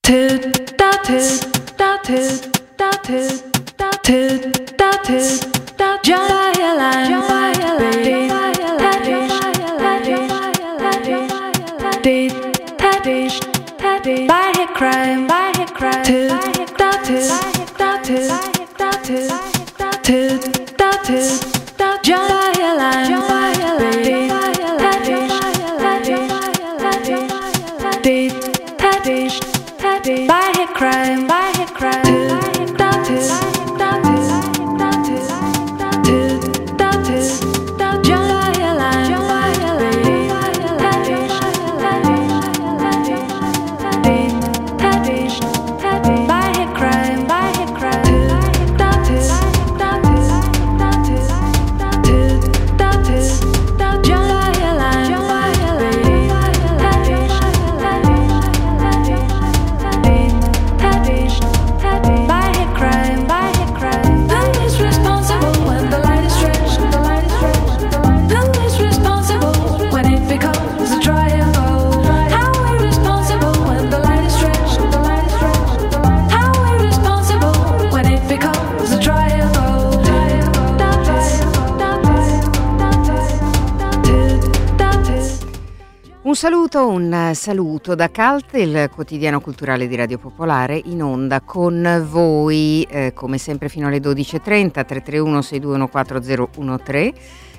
Un saluto da CULT, il quotidiano culturale di Radio Popolare, in onda con voi come sempre fino alle 12.30, 331 6214013,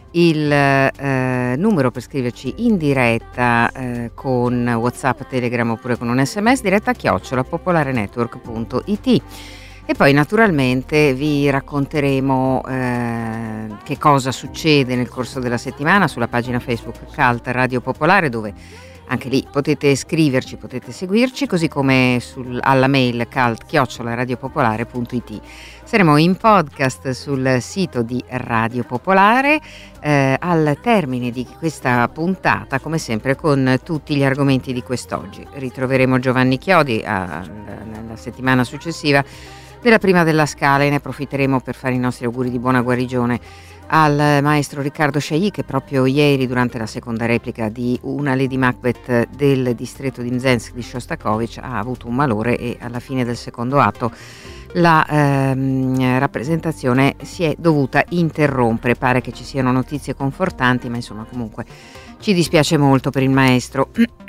il numero per scriverci in diretta con WhatsApp, Telegram oppure con un SMS, diretta @ popolarenetwork.it. E poi naturalmente vi racconteremo che cosa succede nel corso della settimana sulla pagina Facebook CULT Radio Popolare, dove anche lì potete scriverci, potete seguirci, così come alla mail cult@radiopopolare.it. Saremo in podcast sul sito di Radio Popolare al termine di questa puntata, come sempre con tutti gli argomenti di quest'oggi. Ritroveremo Giovanni Chiodi nella settimana successiva della prima della Scala e ne approfitteremo per fare i nostri auguri di buona guarigione al maestro Riccardo Chailly, che proprio ieri, durante la seconda replica di una Lady Macbeth del distretto di Mzensk di Shostakovich, ha avuto un malore e alla fine del secondo atto la rappresentazione si è dovuta interrompere. Pare che ci siano notizie confortanti, ma insomma comunque ci dispiace molto per il maestro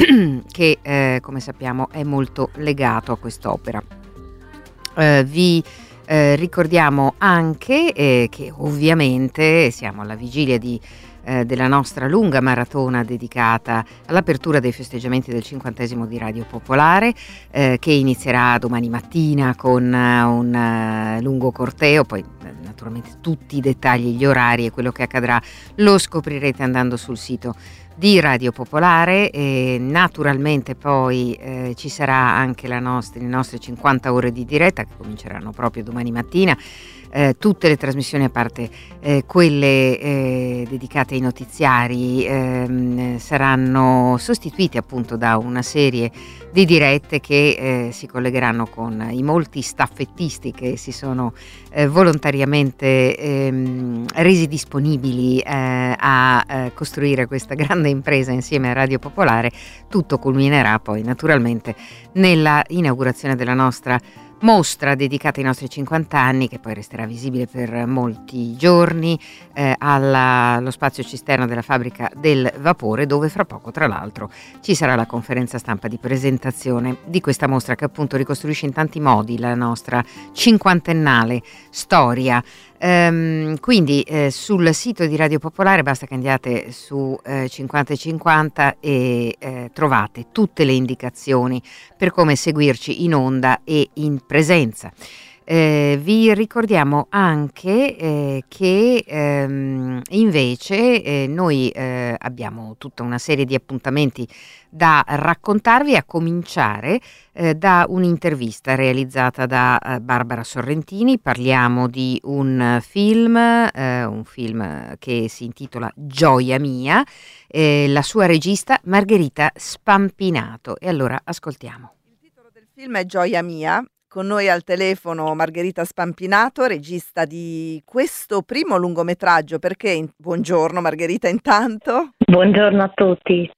che come sappiamo è molto legato a quest'opera. Vi ricordiamo anche che ovviamente siamo alla vigilia della nostra lunga maratona dedicata all'apertura dei festeggiamenti del 50° di Radio Popolare, che inizierà domani mattina con un lungo corteo. Poi naturalmente tutti i dettagli, gli orari e quello che accadrà lo scoprirete andando sul sito di Radio Popolare, e naturalmente poi ci sarà anche le nostre 50 ore di diretta che cominceranno proprio domani mattina. Tutte le trasmissioni, a parte quelle dedicate ai notiziari, saranno sostituite appunto da una serie di dirette che si collegheranno con i molti staffettisti che si sono volontariamente resi disponibili a costruire questa grande impresa insieme a Radio Popolare. Tutto culminerà poi naturalmente nella inaugurazione della nostra mostra dedicata ai nostri 50 anni, che poi resterà visibile per molti giorni allo spazio cisterna della fabbrica del vapore, dove fra poco tra l'altro ci sarà la conferenza stampa di presentazione di questa mostra, che appunto ricostruisce in tanti modi la nostra cinquantennale storia. Quindi sul sito di Radio Popolare basta che andiate su 50 e trovate tutte le indicazioni per come seguirci in onda e in presenza. Vi ricordiamo anche che invece noi abbiamo tutta una serie di appuntamenti da raccontarvi, a cominciare da un'intervista realizzata da Barbara Sorrentini. Parliamo di un film che si intitola Gioia mia, la sua regista Margherita Spampinato. E allora ascoltiamo. Il titolo del film è Gioia mia. Con noi al telefono Margherita Spampinato, regista di questo primo lungometraggio. Buongiorno Margherita, intanto. Buongiorno a tutti.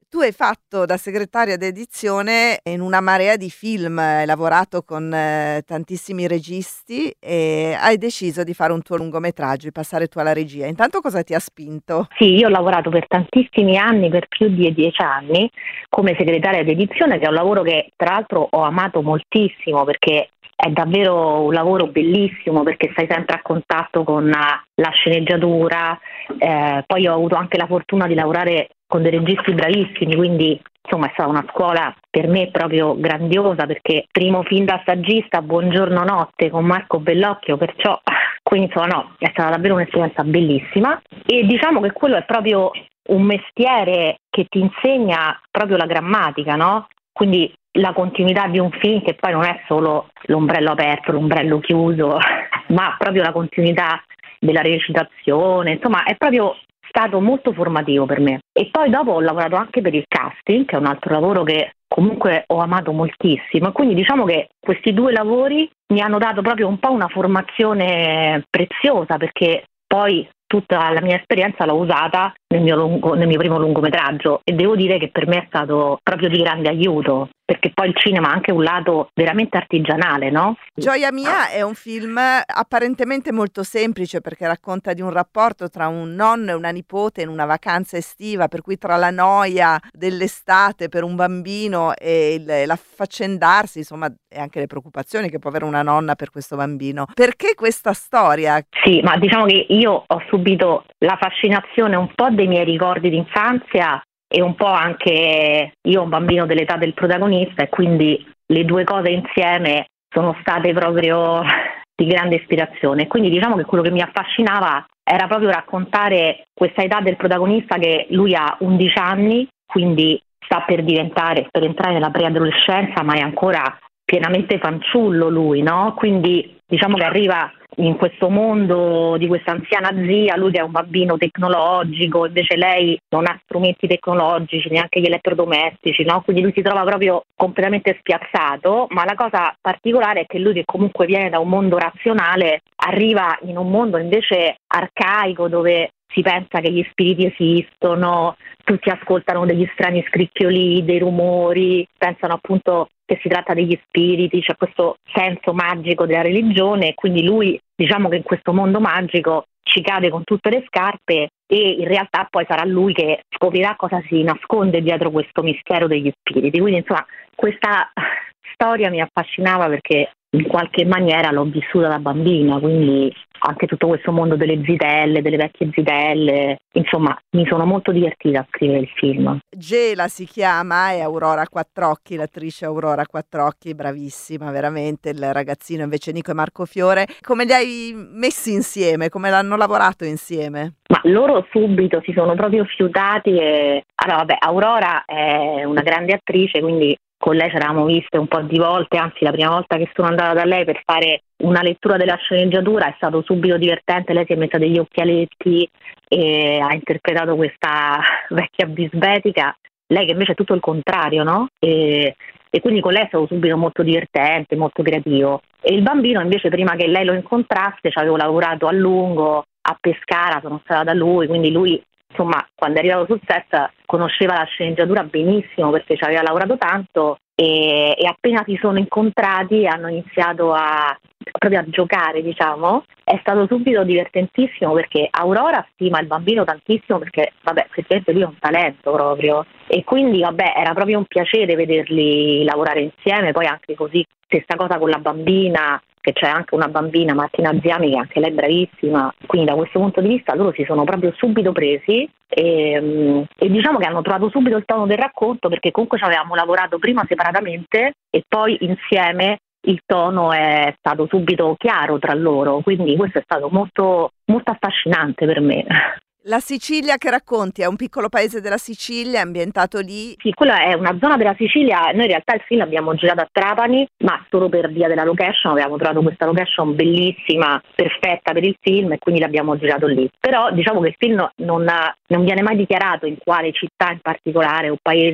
Tu hai fatto da segretaria d'edizione in una marea di film, hai lavorato con tantissimi registi e hai deciso di fare un tuo lungometraggio, di passare tu alla regia. Intanto cosa ti ha spinto? Sì, io ho lavorato per tantissimi anni, per più di 10 anni, come segretaria d'edizione, che è un lavoro che tra l'altro ho amato moltissimo perché è davvero un lavoro bellissimo, perché stai sempre a contatto con la sceneggiatura. Poi ho avuto anche la fortuna di lavorare con dei registi bravissimi, quindi insomma è stata una scuola per me proprio grandiosa, perché primo film da saggista, Buongiorno Notte con Marco Bellocchio, perciò quindi insomma no, è stata davvero un'esperienza bellissima, e diciamo che quello è proprio un mestiere che ti insegna proprio la grammatica, no? Quindi la continuità di un film, che poi non è solo l'ombrello aperto, l'ombrello chiuso, ma proprio la continuità della recitazione, insomma è proprio stato molto formativo per me. E poi dopo ho lavorato anche per il casting, che è un altro lavoro che comunque ho amato moltissimo, quindi diciamo che questi due lavori mi hanno dato proprio un po' una formazione preziosa, perché poi tutta la mia esperienza l'ho usata nel mio primo lungometraggio, e devo dire che per me è stato proprio di grande aiuto, perché poi il cinema ha anche un lato veramente artigianale, no? Gioia mia è un film apparentemente molto semplice, perché racconta di un rapporto tra un nonno e una nipote in una vacanza estiva, per cui tra la noia dell'estate per un bambino e l'affaccendarsi, insomma, e anche le preoccupazioni che può avere una nonna per questo bambino. Perché questa storia? Sì, ma diciamo che io ho subito la fascinazione un po' dei miei ricordi d'infanzia e un po' anche io ho un bambino dell'età del protagonista, e quindi le due cose insieme sono state proprio di grande ispirazione. Quindi diciamo che quello che mi affascinava era proprio raccontare questa età del protagonista, che lui ha 11 anni, quindi sta per entrare nella preadolescenza, ma è ancora pienamente fanciullo lui, no? Quindi diciamo che arriva in questo mondo di questa anziana zia, lui che è un bambino tecnologico, invece lei non ha strumenti tecnologici, neanche gli elettrodomestici, no? Quindi lui si trova proprio completamente spiazzato, ma la cosa particolare è che lui, che comunque viene da un mondo razionale, arriva in un mondo invece arcaico, dove si pensa che gli spiriti esistono, tutti ascoltano degli strani scricchioli, dei rumori, pensano appunto che si tratta degli spiriti, c'è questo senso magico della religione, e quindi lui, diciamo che in questo mondo magico ci cade con tutte le scarpe, e in realtà poi sarà lui che scoprirà cosa si nasconde dietro questo mistero degli spiriti. Quindi insomma questa storia mi affascinava perché in qualche maniera l'ho vissuta da bambina, quindi anche tutto questo mondo delle zitelle, delle vecchie zitelle, insomma mi sono molto divertita a scrivere il film. Gela si chiama, è Aurora Quattrocchi, l'attrice Aurora Quattrocchi, bravissima veramente, il ragazzino invece Nico e Marco Fiore. Come li hai messi insieme? Come l'hanno lavorato insieme? Ma loro subito si sono proprio fiutati e... Allora vabbè, Aurora è una grande attrice, quindi con lei ci eravamo viste un po' di volte, anzi la prima volta che sono andata da lei per fare una lettura della sceneggiatura è stato subito divertente. Lei si è messa degli occhialetti e ha interpretato questa vecchia bisbetica, lei che invece è tutto il contrario, no? E quindi con lei è stato subito molto divertente, molto creativo. E il bambino invece, prima che lei lo incontrasse, ci avevo lavorato a lungo a Pescara, sono stata da lui, quindi lui insomma quando è arrivato sul set conosceva la sceneggiatura benissimo perché ci aveva lavorato tanto, e appena si sono incontrati hanno iniziato proprio a giocare, diciamo. È stato subito divertentissimo perché Aurora stima il bambino tantissimo, perché vabbè effettivamente lui è un talento proprio, e quindi vabbè era proprio un piacere vederli lavorare insieme. Poi anche così stessa cosa con la bambina, che c'è anche una bambina, Martina Ziami, che anche lei è bravissima, quindi da questo punto di vista loro si sono proprio subito presi e diciamo che hanno trovato subito il tono del racconto, perché comunque ci avevamo lavorato prima separatamente e poi insieme. Il tono è stato subito chiaro tra loro, quindi questo è stato molto, molto affascinante per me. La Sicilia che racconti è un piccolo paese della Sicilia, ambientato lì? Sì, quella è una zona della Sicilia. Noi in realtà il film l'abbiamo girato a Trapani, ma solo per via della location. Avevamo trovato questa location bellissima, perfetta per il film, e quindi l'abbiamo girato lì. Però diciamo che il film non viene mai dichiarato in quale città in particolare o paese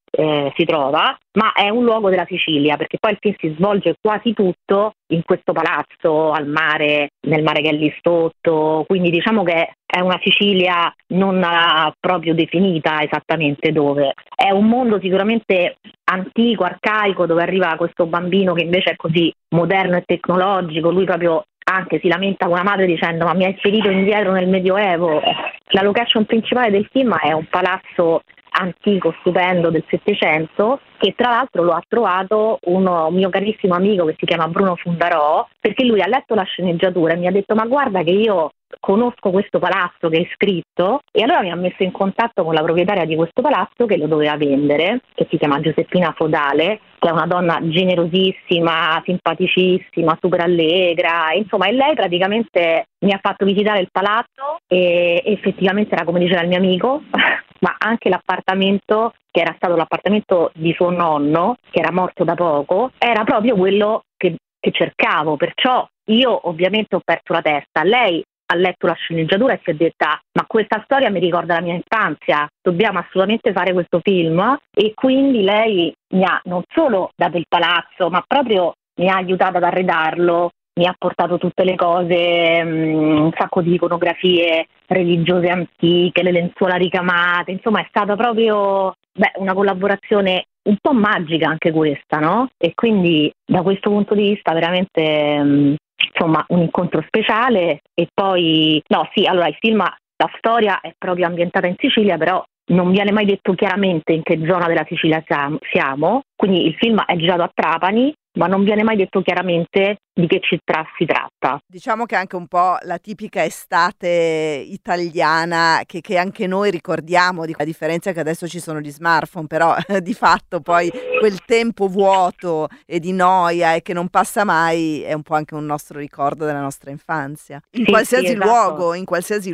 si trova, ma è un luogo della Sicilia, perché poi il film si svolge quasi tutto in questo palazzo al mare, nel mare che è lì sotto, quindi diciamo che è una Sicilia non proprio definita esattamente dove. È un mondo sicuramente antico, arcaico, dove arriva questo bambino che invece è così moderno e tecnologico, lui proprio anche si lamenta con la madre dicendo ma mi hai spedito indietro nel Medioevo. La location principale del film è un palazzo antico, stupendo del Settecento, che tra l'altro lo ha trovato un mio carissimo amico che si chiama Bruno Fundarò, perché lui ha letto la sceneggiatura e mi ha detto ma guarda che io conosco questo palazzo che hai scritto, e allora mi ha messo in contatto con la proprietaria di questo palazzo che lo doveva vendere, che si chiama Giuseppina Fodale, che è una donna generosissima, simpaticissima, super allegra, insomma, e lei praticamente mi ha fatto visitare il palazzo e effettivamente era come diceva il mio amico, ma anche l'appartamento, che era stato l'appartamento di suo nonno, che era morto da poco, era proprio quello che cercavo, perciò io ovviamente ho perso la testa. Lei ha letto la sceneggiatura e si è detta ma questa storia mi ricorda la mia infanzia, dobbiamo assolutamente fare questo film, e quindi lei mi ha non solo dato il palazzo, ma proprio mi ha aiutato ad arredarlo, mi ha portato tutte le cose, un sacco di iconografie religiose antiche, le lenzuola ricamate, insomma è stata proprio una collaborazione un po' magica anche questa, no? E quindi da questo punto di vista veramente insomma un incontro speciale. E poi allora il film, la storia è proprio ambientata in Sicilia, però non viene mai detto chiaramente in che zona della Sicilia siamo, quindi il film è girato a Trapani, ma non viene mai detto chiaramente di che città si tratta. Diciamo che è anche un po' la tipica estate italiana che anche noi ricordiamo, a differenza che adesso ci sono gli smartphone, però di fatto poi quel tempo vuoto e di noia e che non passa mai è un po' anche un nostro ricordo della nostra infanzia. In qualsiasi luogo. In qualsiasi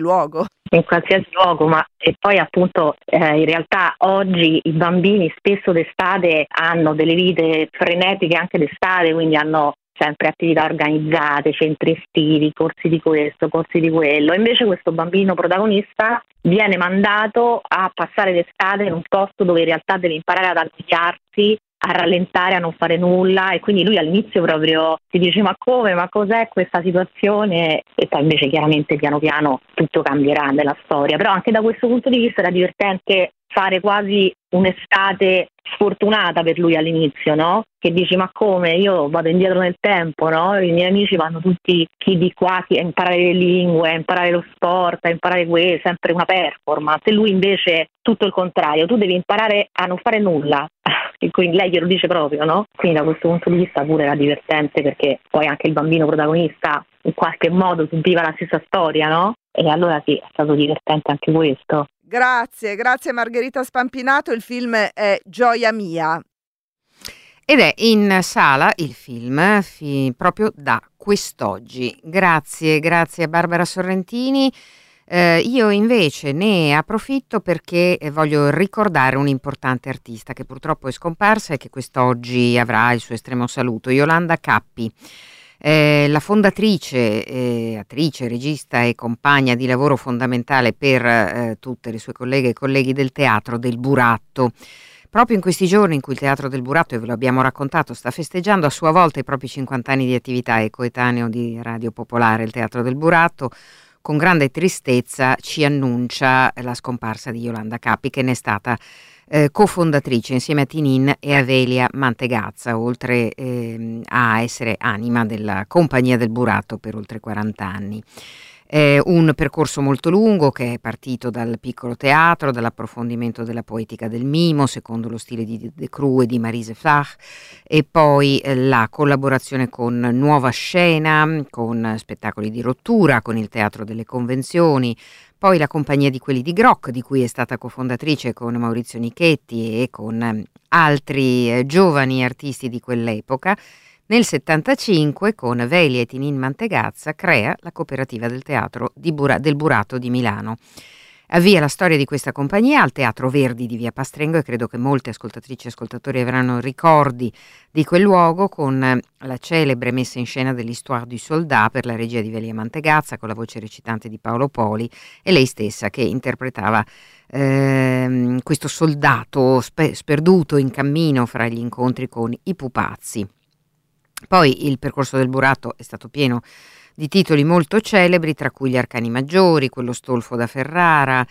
luogo, ma e poi appunto in realtà oggi i bambini spesso d'estate hanno delle vite frenetiche anche d'estate, quindi hanno sempre attività organizzate, centri estivi, corsi di questo, corsi di quello. Invece questo bambino protagonista viene mandato a passare l'estate in un posto dove in realtà deve imparare ad annoiarsi, a rallentare, a non fare nulla, e quindi lui all'inizio proprio si dice ma come, ma cos'è questa situazione, e poi invece chiaramente piano piano tutto cambierà nella storia. Però anche da questo punto di vista era divertente fare quasi un'estate sfortunata per lui all'inizio, no? Che dici ma come, io vado indietro nel tempo, no? I miei amici vanno tutti chi di qua a imparare le lingue, a imparare lo sport, a imparare sempre una performance, e lui invece tutto il contrario, tu devi imparare a non fare nulla. E quindi lei glielo dice proprio, no? Quindi da questo punto di vista pure era divertente, perché poi anche il bambino protagonista in qualche modo subiva la stessa storia, no? E allora sì, è stato divertente anche questo. Grazie Margherita Spampinato, il film è Gioia Mia. Ed è in sala il film proprio da quest'oggi. Grazie a Barbara Sorrentini. Io invece ne approfitto perché voglio ricordare un'importante artista che purtroppo è scomparsa e che quest'oggi avrà il suo estremo saluto, Yolanda Cappi. La fondatrice, attrice, regista e compagna di lavoro fondamentale per tutte le sue colleghe e colleghi del Teatro del Buratto. Proprio in questi giorni in cui il Teatro del Buratto, e ve lo abbiamo raccontato, sta festeggiando a sua volta i propri 50 anni di attività, è coetaneo di Radio Popolare, il Teatro del Buratto, con grande tristezza ci annuncia la scomparsa di Yolanda Cappi, che ne è stata cofondatrice insieme a Tinin e a Velia Mantegazza, oltre a essere anima della Compagnia del Buratto per oltre 40 anni. Un percorso molto lungo che è partito dal piccolo teatro, dall'approfondimento della poetica del mimo secondo lo stile di De Croo e di Marise Flach, e poi la collaborazione con Nuova Scena, con spettacoli di rottura, con il Teatro delle Convenzioni, poi la Compagnia di quelli di Groc, di cui è stata cofondatrice con Maurizio Nichetti e con altri giovani artisti di quell'epoca. Nel 1975, con Velia e Tinin Mantegazza, crea la cooperativa del Teatro del Buratto di Milano. Avvia la storia di questa compagnia al Teatro Verdi di Via Pastrengo, e credo che molte ascoltatrici e ascoltatori avranno ricordi di quel luogo, con la celebre messa in scena dell'Histoire du Soldat per la regia di Velia Mantegazza, con la voce recitante di Paolo Poli e lei stessa che interpretava questo soldato sperduto in cammino fra gli incontri con i pupazzi. Poi il percorso del Buratto è stato pieno di titoli molto celebri, tra cui Gli Arcani Maggiori, quello Stolfo da Ferrara,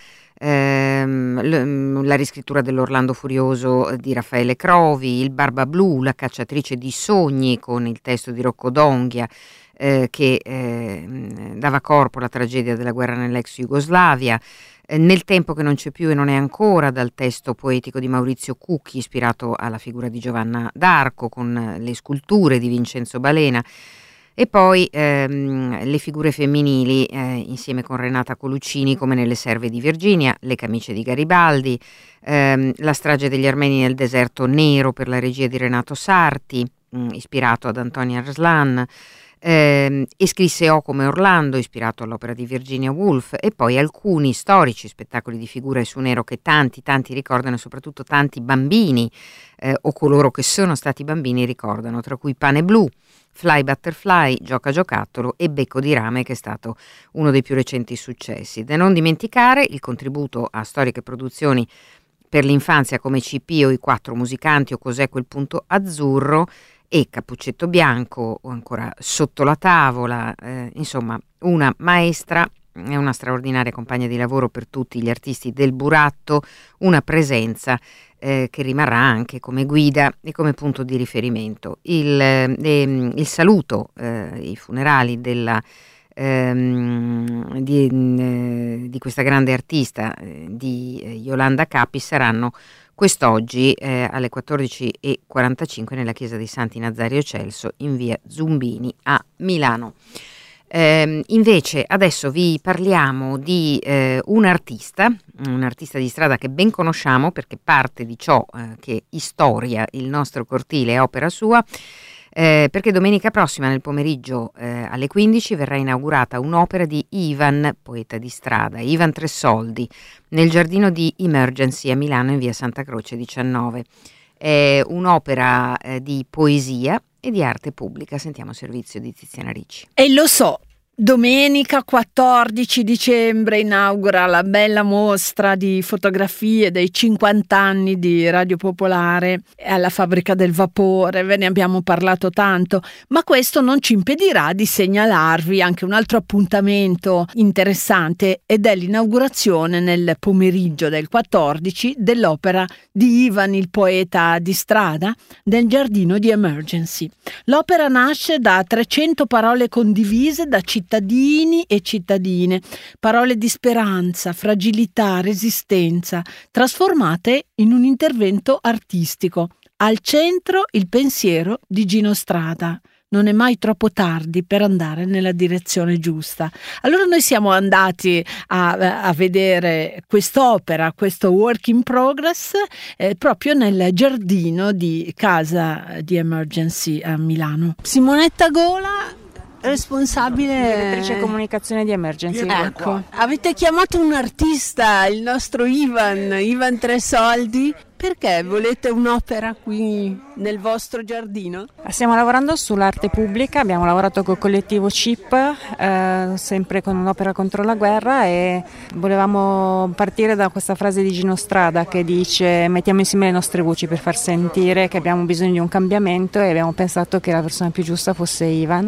la riscrittura dell'Orlando Furioso di Raffaele Crovi, Il Barba Blu, La cacciatrice di sogni, con il testo di Rocco D'Onghia, che dava corpo alla tragedia della guerra nell'ex Jugoslavia. Nel tempo che non c'è più e non è ancora, dal testo poetico di Maurizio Cucchi, ispirato alla figura di Giovanna d'Arco, con le sculture di Vincenzo Balena. E poi le figure femminili insieme con Renata Coluccini, come nelle Serve di Virginia, Le camicie di Garibaldi, La strage degli armeni nel deserto nero per la regia di Renato Sarti, ispirato ad Antonia Arslan, e scrisse O come Orlando, ispirato all'opera di Virginia Woolf, e poi alcuni storici spettacoli di figure su nero che tanti ricordano, e soprattutto tanti bambini o coloro che sono stati bambini ricordano, tra cui Pane Blu, Fly Butterfly, Gioca Giocattolo e Becco di Rame, che è stato uno dei più recenti successi. Da non dimenticare il contributo a storiche produzioni per l'infanzia come CP o I Quattro Musicanti o Cos'è quel punto azzurro, e Cappuccetto Bianco, o ancora Sotto la tavola, insomma una maestra e una straordinaria compagna di lavoro per tutti gli artisti del Buratto, una presenza che rimarrà anche come guida e come punto di riferimento. Il saluto, i funerali di questa grande artista, di Yolanda Cappi, saranno quest'oggi alle 14:45 nella chiesa di Santi Nazario Celso in via Zumbini a Milano. Invece adesso vi parliamo di un artista di strada che ben conosciamo, perché parte di ciò che storia il nostro cortile è opera sua, perché domenica prossima nel pomeriggio alle 15 verrà inaugurata un'opera di Ivan, poeta di strada, Ivan Tresoldi, nel giardino di Emergency a Milano in via Santa Croce 19. È un'opera di poesia e di arte pubblica. Sentiamo il servizio di Tiziana Ricci. E lo so, domenica 14 dicembre inaugura la bella mostra di fotografie dei 50 anni di Radio Popolare alla Fabbrica del Vapore. Ve ne abbiamo parlato tanto, ma questo non ci impedirà di segnalarvi anche un altro appuntamento interessante, ed è l'inaugurazione nel pomeriggio del 14 dell'opera di Ivan, il poeta di strada, nel giardino di Emergency. L'opera nasce da 300 parole condivise da cittadini e cittadine, parole di speranza, fragilità, resistenza, trasformate in un intervento artistico. Al centro il pensiero di Gino Strada. Non è mai troppo tardi per andare nella direzione giusta. Allora noi siamo andati a vedere quest'opera, questo work in progress, proprio nel giardino di casa di Emergency a Milano. Simonetta Gola, responsabile direttrice comunicazione di Emergency. Ecco, avete chiamato un artista, il nostro Ivan Tresoldi. Perché volete un'opera qui nel vostro giardino? Stiamo lavorando sull'arte pubblica, abbiamo lavorato col collettivo CIP, sempre con un'opera contro la guerra, e volevamo partire da questa frase di Gino Strada che dice: mettiamo insieme le nostre voci per far sentire che abbiamo bisogno di un cambiamento, e abbiamo pensato che la persona più giusta fosse Ivan,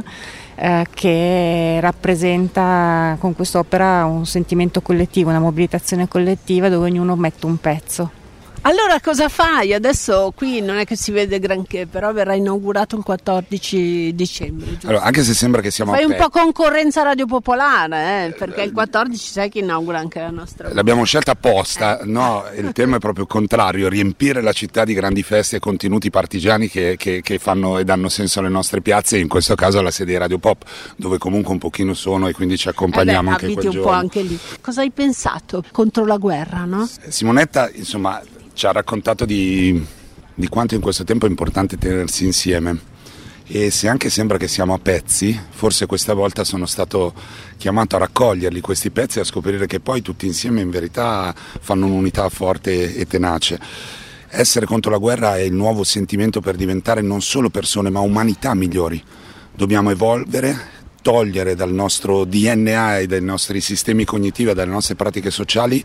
che rappresenta con quest'opera un sentimento collettivo, una mobilitazione collettiva dove ognuno mette un pezzo. Allora cosa fai? Adesso qui non è che si vede granché, però verrà inaugurato il 14 dicembre. Giusto? Allora, anche se sembra che siamo Fai un po' concorrenza Radio Popolare, perché il 14 sai che inaugura anche la nostra. L'abbiamo scelta apposta, no? Il tema è proprio il contrario: riempire la città di grandi feste e contenuti partigiani che fanno e danno senso alle nostre piazze, e in questo caso alla sede di Radio Pop, dove comunque un pochino sono, e quindi ci accompagniamo anche quel giorno. Abiti un po' anche lì. Cosa hai pensato contro la guerra, no? Simonetta, insomma, ci ha raccontato di quanto in questo tempo è importante tenersi insieme, e se anche sembra che siamo a pezzi, forse questa volta sono stato chiamato a raccoglierli questi pezzi e a scoprire che poi tutti insieme in verità fanno un'unità forte e tenace. Essere contro la guerra è il nuovo sentimento per diventare non solo persone ma umanità migliori. Dobbiamo evolvere, togliere dal nostro DNA e dai nostri sistemi cognitivi e dalle nostre pratiche sociali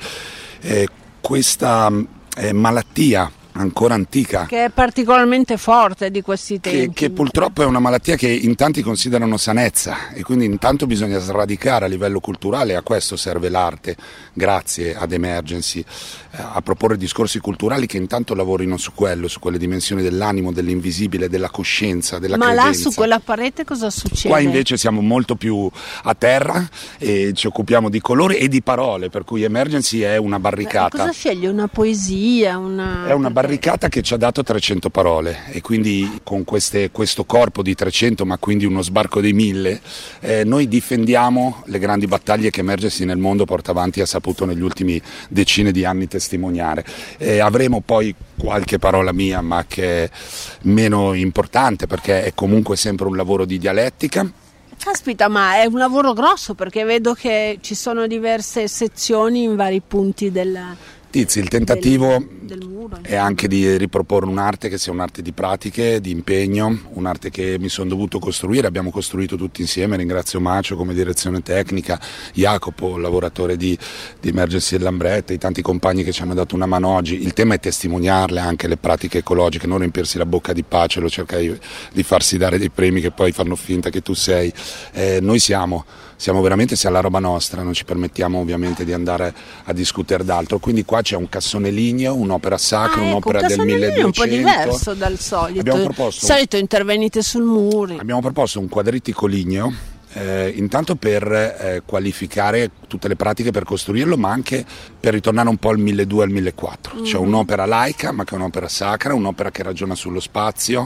questa malattia ancora antica, che è particolarmente forte di questi tempi, che purtroppo è una malattia che in tanti considerano sanezza, e quindi intanto bisogna sradicare a livello culturale. A questo serve l'arte, grazie ad Emergency, a proporre discorsi culturali che intanto lavorino su quello, su quelle dimensioni dell'animo, dell'invisibile, della coscienza, della credenza. Ma là su quella parete cosa succede? Qua invece siamo molto più a terra e ci occupiamo di colore e di parole, per cui Emergency è una barricata. Cosa sceglie? Una poesia? È una barricata che ci ha dato 300 parole, e quindi con questo corpo di 300, ma quindi uno sbarco dei 1000, noi difendiamo le grandi battaglie che Emergency nel mondo porta avanti e ha saputo negli ultimi decine di anni testimoniare. Avremo poi qualche parola mia, ma che è meno importante perché è comunque sempre un lavoro di dialettica. Caspita, ma è un lavoro grosso, perché vedo che ci sono diverse sezioni in vari punti Tizi, il tentativo del muro, è anche di riproporre un'arte che sia un'arte di pratiche, di impegno, un'arte che mi sono dovuto costruire, abbiamo costruito tutti insieme. Ringrazio Macio come direzione tecnica, Jacopo, lavoratore di Emergency e Lambretta, i tanti compagni che ci hanno dato una mano oggi. Il tema è testimoniarle anche le pratiche ecologiche, non riempirsi la bocca di pace, lo cercare di farsi dare dei premi che poi fanno finta che tu sei. Noi siamo veramente, sia la roba nostra, non ci permettiamo ovviamente di andare a discutere d'altro. Quindi qua c'è un cassone ligneo, un'opera sacra, un'opera del 1200. È un po' diverso dal solito. Di solito intervenite sul muro. Abbiamo proposto un quadrittico ligneo, intanto per qualificare tutte le pratiche per costruirlo, ma anche per ritornare un po' al 1200 al 1400. Cioè un'opera laica, ma che è un'opera sacra, un'opera che ragiona sullo spazio,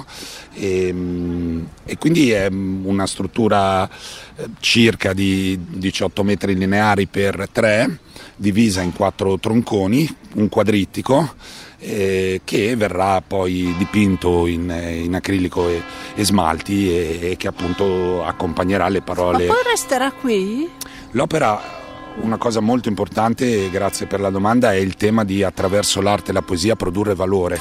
e quindi è una struttura circa di 18 metri lineari per 3, divisa in 4 tronconi, un quadrittico, che verrà poi dipinto in acrilico e smalti, e che appunto accompagnerà le parole. Ma poi resterà qui? L'opera, una cosa molto importante, grazie per la domanda, è il tema di, attraverso l'arte e la poesia, produrre valore.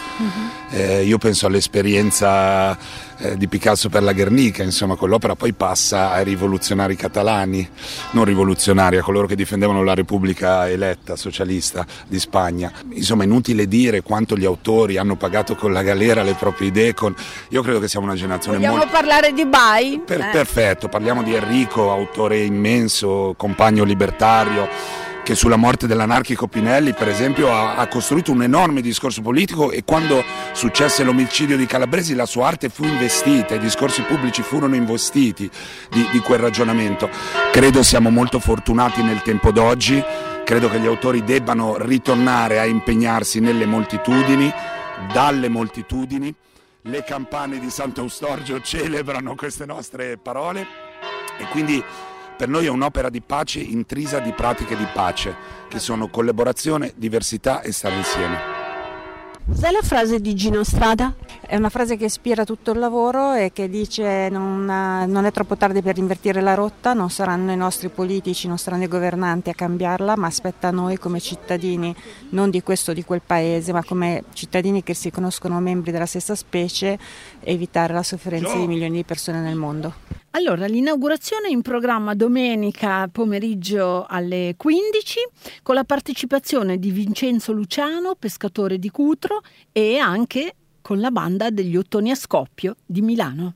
Io penso all'esperienza di Picasso per la Guernica, insomma quell'opera poi passa ai rivoluzionari catalani, non rivoluzionari, a coloro che difendevano la Repubblica eletta socialista di Spagna. Insomma, inutile dire quanto gli autori hanno pagato con la galera le proprie idee. Io credo che siamo una generazione Vogliamo parlare di Bai? Perfetto, parliamo di Enrico, autore immenso, compagno libertario, che sulla morte dell'anarchico Pinelli, per esempio, ha costruito un enorme discorso politico, e quando successe l'omicidio di Calabresi la sua arte fu investita, i discorsi pubblici furono investiti di quel ragionamento. Credo siamo molto fortunati nel tempo d'oggi, credo che gli autori debbano ritornare a impegnarsi nelle moltitudini, dalle moltitudini. Le campane di Sant'Eustorgio celebrano queste nostre parole, e quindi per noi è un'opera di pace intrisa di pratiche di pace, che sono collaborazione, diversità e stare insieme. Cos'è la frase di Gino Strada? È una frase che ispira tutto il lavoro e che dice non è troppo tardi per invertire la rotta, non saranno i nostri politici, non saranno i governanti a cambiarla, ma aspetta a noi come cittadini, non di questo o di quel paese, ma come cittadini che si conoscono membri della stessa specie, evitare la sofferenza di milioni di persone nel mondo. Allora, l'inaugurazione è in programma domenica pomeriggio alle 15, con la partecipazione di Vincenzo Luciano, pescatore di Cutro, e anche con la banda degli Ottoni a Scoppio di Milano.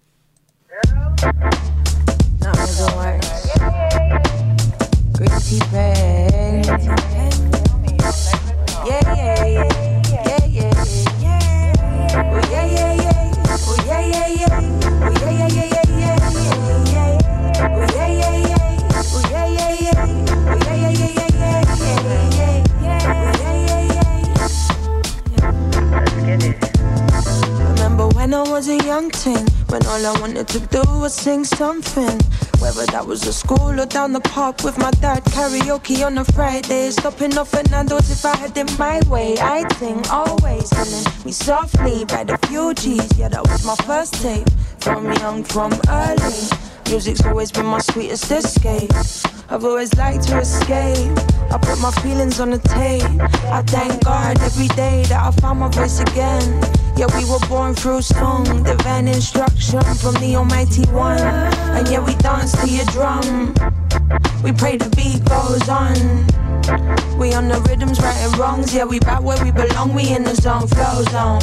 When I was a young teen, when all I wanted to do was sing something, whether that was at school or down the park with my dad, karaoke on a Friday, stopping off at Nando's if I had it my way. I'd sing always, telling me softly by the Fugees, yeah that was my first tape. from young, from early. Music's always been my sweetest escape. I've always liked to escape. I put my feelings on the tape. I thank God every day that I found my voice again. Yeah, we were born through song, divine instruction from the Almighty One. And yeah, we dance to your drum. We pray the beat goes on. We on the rhythms, righting wrongs. Yeah, we back where we belong. We in the zone, flow zone.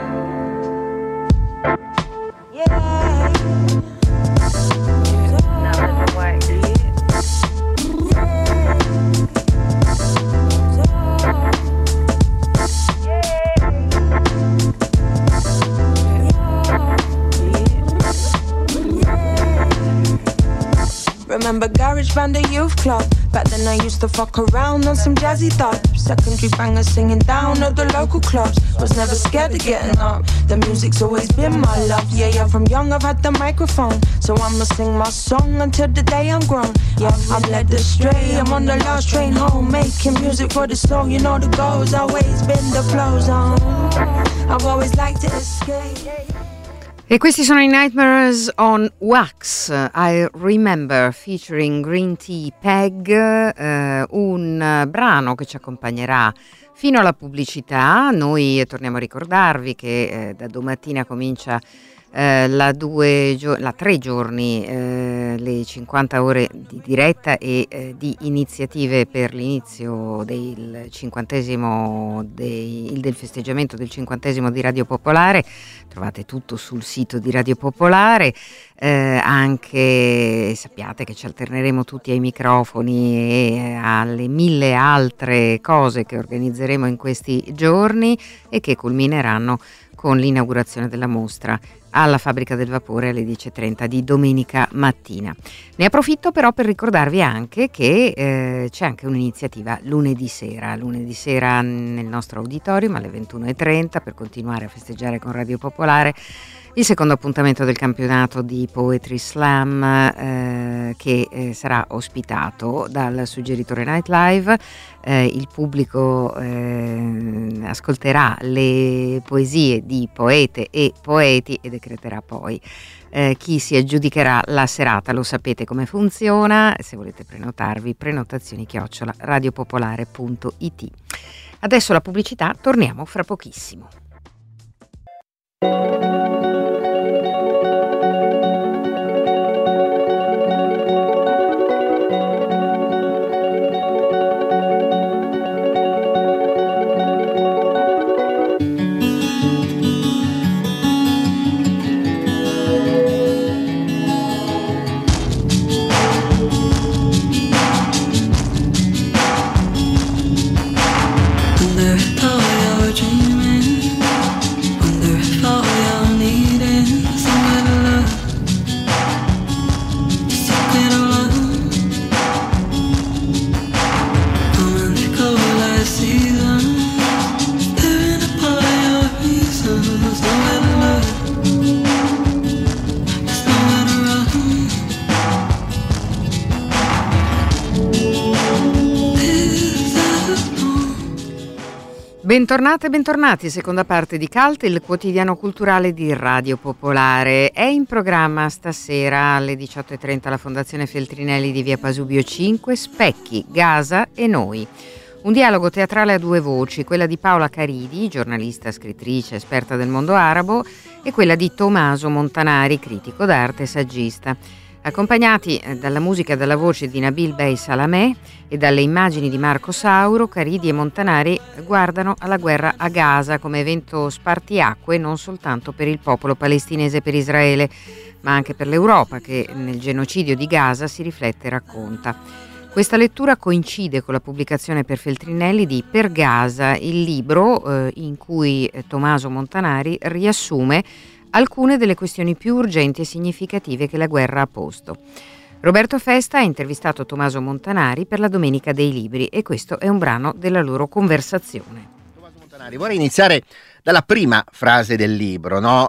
Yeah. Remember Garage Band at Youth Club? Back then I used to fuck around on some jazzy stuff. Secondary bangers singing down at the local clubs. Was never scared of getting up. The music's always been my love. Yeah, yeah, from young I've had the microphone. So I'ma sing my song until the day I'm grown. Yeah, I'm led astray, I'm on the last train home. Making music for the soul, you know the goal's always been the flow zone. I've always liked to escape. E questi sono i Nightmares on Wax, I Remember, featuring Green Tea Peg, un brano che ci accompagnerà fino alla pubblicità. Noi torniamo a ricordarvi che da domattina comincia la 3 giorni, le 50 ore di diretta e di iniziative per l'inizio del 50° del festeggiamento del 50° di Radio Popolare. Trovate tutto sul sito di Radio Popolare, anche sappiate che ci alterneremo tutti ai microfoni e alle 1000 altre cose che organizzeremo in questi giorni e che culmineranno con l'inaugurazione della mostra alla Fabbrica del Vapore alle 10:30 di domenica mattina. Ne approfitto però per ricordarvi anche che c'è anche un'iniziativa lunedì sera nel nostro auditorium alle 21:30 per continuare a festeggiare con Radio Popolare il secondo appuntamento del campionato di Poetry Slam che sarà ospitato dal Suggeritore Night Live. Il pubblico ascolterà le poesie di poete e poeti e decreterà poi chi si aggiudicherà la serata. Lo sapete come funziona, se volete prenotarvi, prenotazioni@radiopopolare.it. Adesso la pubblicità, torniamo fra pochissimo. Bentornate e bentornati, seconda parte di Cult, il quotidiano culturale di Radio Popolare. È in programma stasera alle 18:30 la Fondazione Feltrinelli di via Pasubio 5, Specchi, Gaza e noi. Un dialogo teatrale a due voci, quella di Paola Caridi, giornalista, scrittrice, esperta del mondo arabo, e quella di Tommaso Montanari, critico d'arte e saggista. Accompagnati dalla musica e dalla voce di Nabil Bey Salameh e dalle immagini di Marco Sauro, Caridi e Montanari guardano alla guerra a Gaza come evento spartiacque non soltanto per il popolo palestinese e per Israele, ma anche per l'Europa che nel genocidio di Gaza si riflette e racconta. Questa lettura coincide con la pubblicazione per Feltrinelli di Per Gaza, il libro in cui Tommaso Montanari riassume alcune delle questioni più urgenti e significative che la guerra ha posto. Roberto Festa ha intervistato Tommaso Montanari per la Domenica dei Libri e questo è un brano della loro conversazione. Tommaso Montanari, vorrei iniziare dalla prima frase del libro, no?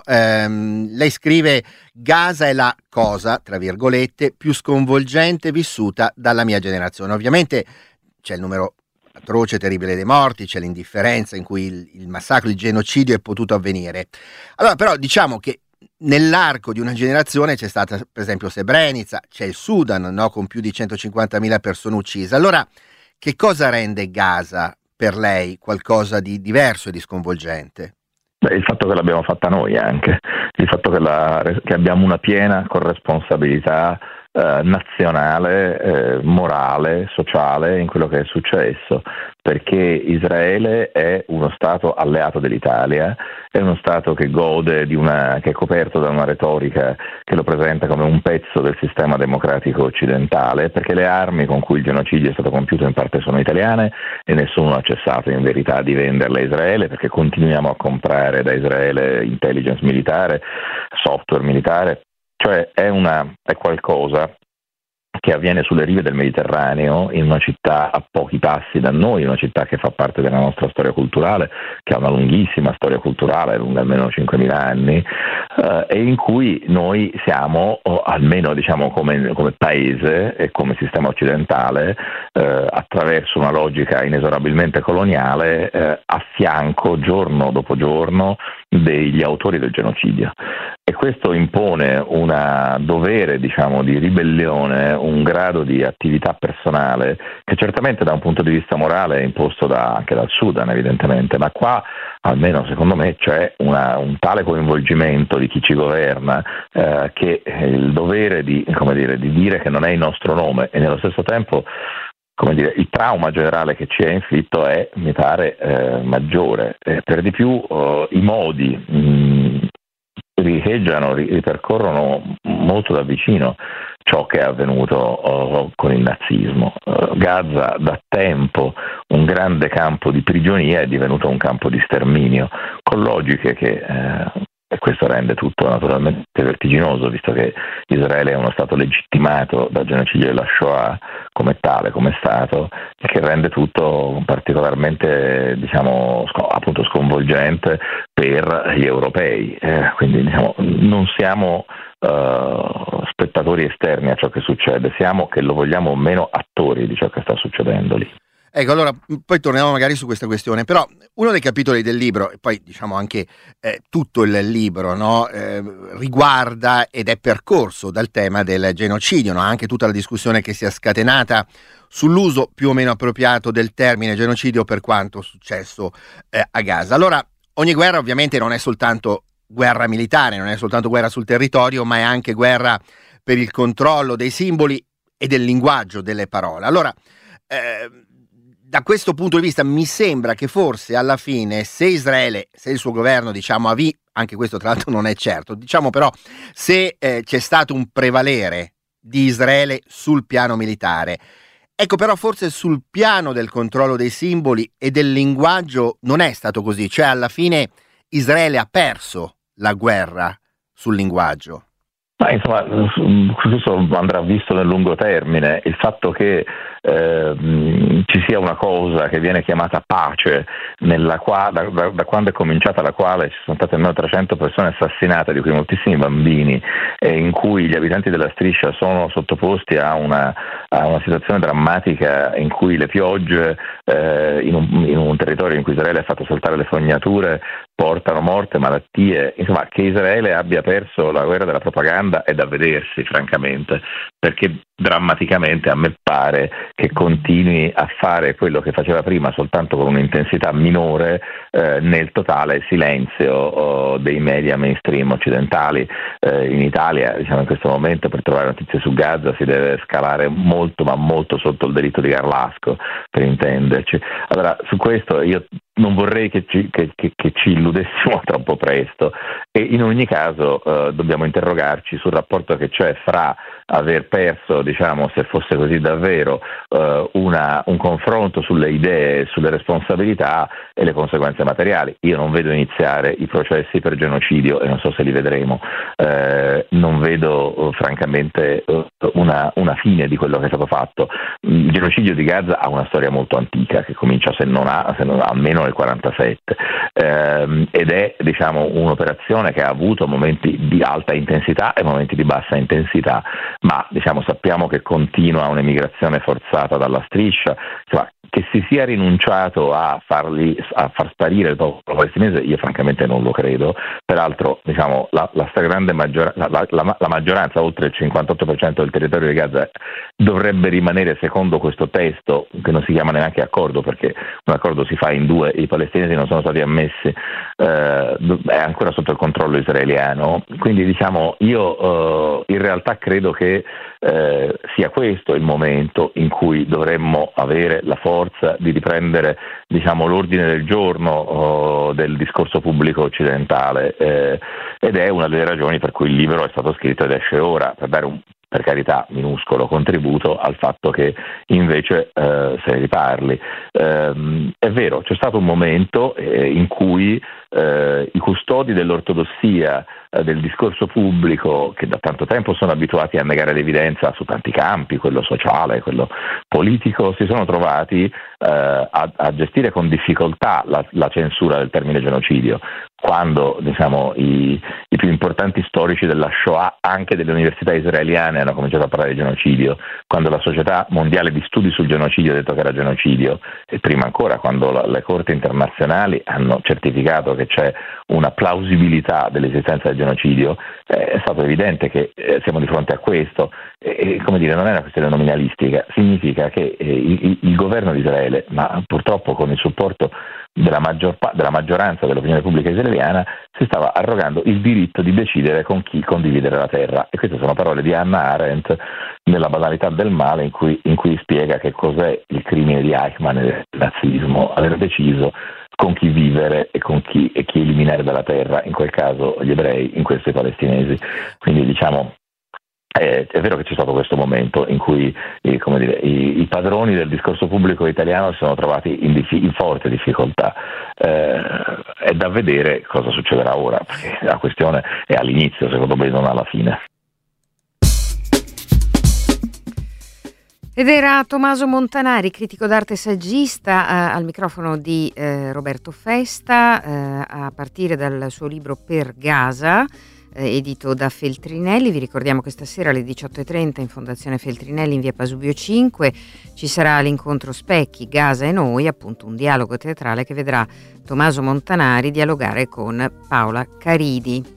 Lei scrive: Gaza è la cosa, tra virgolette, più sconvolgente vissuta dalla mia generazione. Ovviamente c'è il numero atroce e terribile dei morti, c'è l'indifferenza in cui il massacro, il genocidio è potuto avvenire. Allora però diciamo che nell'arco di una generazione c'è stata per esempio Srebrenica, c'è il Sudan, no? Con più di 150.000 persone uccise. Allora, che cosa rende Gaza per lei qualcosa di diverso e di sconvolgente? Il fatto che l'abbiamo fatta noi anche, il fatto che abbiamo una piena corresponsabilità nazionale, morale, sociale in quello che è successo, perché Israele è uno Stato alleato dell'Italia, è uno Stato che gode che è coperto da una retorica che lo presenta come un pezzo del sistema democratico occidentale, perché le armi con cui il genocidio è stato compiuto in parte sono italiane e nessuno ha cessato in verità di venderle a Israele, perché continuiamo a comprare da Israele intelligence militare, software militare. Cioè è qualcosa che avviene sulle rive del Mediterraneo, in una città a pochi passi da noi, una città che fa parte della nostra storia culturale, che ha una lunghissima storia culturale, lunga almeno 5.000 anni, e in cui noi siamo, o almeno diciamo come paese e come sistema occidentale, attraverso una logica inesorabilmente coloniale, a fianco giorno dopo giorno degli autori del genocidio. E questo impone un dovere, diciamo, di ribellione, un grado di attività personale che certamente da un punto di vista morale è imposto anche dal Sudan, evidentemente, ma qua almeno secondo me c'è un tale coinvolgimento di chi ci governa che il dovere di dire che non è il nostro nome e nello stesso tempo il trauma generale che ci è inflitto è, mi pare, maggiore. Per di più i modi ripercorrono molto da vicino ciò che è avvenuto con il nazismo. Gaza da tempo, un grande campo di prigionia, è divenuto un campo di sterminio, con logiche che e questo rende tutto naturalmente vertiginoso, visto che Israele è uno Stato legittimato dal genocidio della Shoah come tale, come Stato, e che rende tutto particolarmente, appunto sconvolgente per gli europei. Quindi non siamo spettatori esterni a ciò che succede, siamo, che lo vogliamo o meno, attori di ciò che sta succedendo lì. Ecco, allora poi torniamo magari su questa questione, però uno dei capitoli del libro, e poi anche tutto il libro, no, riguarda ed è percorso dal tema del genocidio, no? Anche tutta la discussione che si è scatenata sull'uso più o meno appropriato del termine genocidio per quanto successo a Gaza. Allora, ogni guerra ovviamente non è soltanto guerra militare, non è soltanto guerra sul territorio, ma è anche guerra per il controllo dei simboli e del linguaggio delle parole. Allora, da questo punto di vista mi sembra che forse alla fine, se Israele, se il suo governo anche questo tra l'altro non è certo, però se c'è stato un prevalere di Israele sul piano militare, ecco, però forse sul piano del controllo dei simboli e del linguaggio non è stato così, cioè alla fine Israele ha perso la guerra sul linguaggio. Ma insomma, questo andrà visto nel lungo termine. Il fatto che ci sia una cosa che viene chiamata pace, da quando è cominciata la quale ci sono state almeno 300 persone assassinate, di cui moltissimi bambini, in cui gli abitanti della striscia sono sottoposti a una situazione drammatica in cui le piogge in un territorio in cui Israele ha fatto saltare le fognature portano morte, malattie. Insomma, che Israele abbia perso la guerra della propaganda è da vedersi, francamente, perché drammaticamente a me pare che continui a fare quello che faceva prima, soltanto con un'intensità minore, nel totale silenzio dei media mainstream occidentali. In Italia, in questo momento, per trovare notizie su Gaza si deve scalare molto, ma molto sotto il delitto di Garlasco, per intenderci. Allora, su questo io non vorrei che ci illudessimo troppo presto, e in ogni caso dobbiamo interrogarci sul rapporto che c'è fra aver perso, se fosse così davvero, un confronto sulle idee, sulle responsabilità e le conseguenze materiali. Io non vedo iniziare i processi per genocidio, e non so se li vedremo. Non vedo francamente una fine di quello che è stato fatto. Il genocidio di Gaza ha una storia molto antica, che comincia se non almeno nel 47, ed è un'operazione che ha avuto momenti di alta intensità e momenti di bassa intensità, ma sappiamo che continua un'emigrazione forzata dalla striscia. che si sia rinunciato a far sparire il popolo palestinese, io francamente non lo credo. Peraltro, diciamo, la stragrande la maggioranza, oltre il 58% del territorio di Gaza, dovrebbe rimanere, secondo questo testo, che non si chiama neanche accordo, perché un accordo si fa in due, i palestinesi non sono stati ammessi, è ancora sotto il controllo israeliano. Quindi, diciamo, io in realtà credo che sia questo il momento in cui dovremmo avere la forza di riprendere, diciamo, l'ordine del giorno del discorso pubblico occidentale, ed è una delle ragioni per cui il libro è stato scritto ed esce ora, per dare un, per carità, minuscolo contributo al fatto che invece se ne riparli. È vero, c'è stato un momento in cui i custodi dell'ortodossia del discorso pubblico, che da tanto tempo sono abituati a negare l'evidenza su tanti campi, quello sociale, quello politico, si sono trovati a gestire con difficoltà la censura del termine genocidio, quando, diciamo, i più importanti storici della Shoah, anche delle università israeliane, hanno cominciato a parlare di genocidio, quando la Società Mondiale di Studi sul Genocidio ha detto che era genocidio, e prima ancora quando le corti internazionali hanno certificato che c'è una plausibilità dell'esistenza del genocidio, è stato evidente che siamo di fronte a questo. Come dire, non è una questione nominalistica, significa che il governo di Israele, ma purtroppo con il supporto della maggioranza dell'opinione pubblica israeliana, si stava arrogando il diritto di decidere con chi condividere la terra. E queste sono parole di Hannah Arendt nella banalità del male, in cui spiega che cos'è il crimine di Eichmann e del nazismo: aver deciso con chi vivere e chi eliminare dalla terra, in quel caso gli ebrei, in questo i palestinesi. Quindi, diciamo, è vero che c'è stato questo momento in cui i padroni del discorso pubblico italiano si sono trovati in forte difficoltà. È da vedere cosa succederà ora, perché la questione è all'inizio, secondo me, non alla fine. Ed era Tommaso Montanari, critico d'arte e saggista, al microfono di Roberto Festa, a partire dal suo libro Per Gaza, edito da Feltrinelli. Vi ricordiamo che stasera alle 18:30 in Fondazione Feltrinelli in via Pasubio 5 ci sarà l'incontro Specchi, Gaza e noi, appunto un dialogo teatrale che vedrà Tommaso Montanari dialogare con Paola Caridi.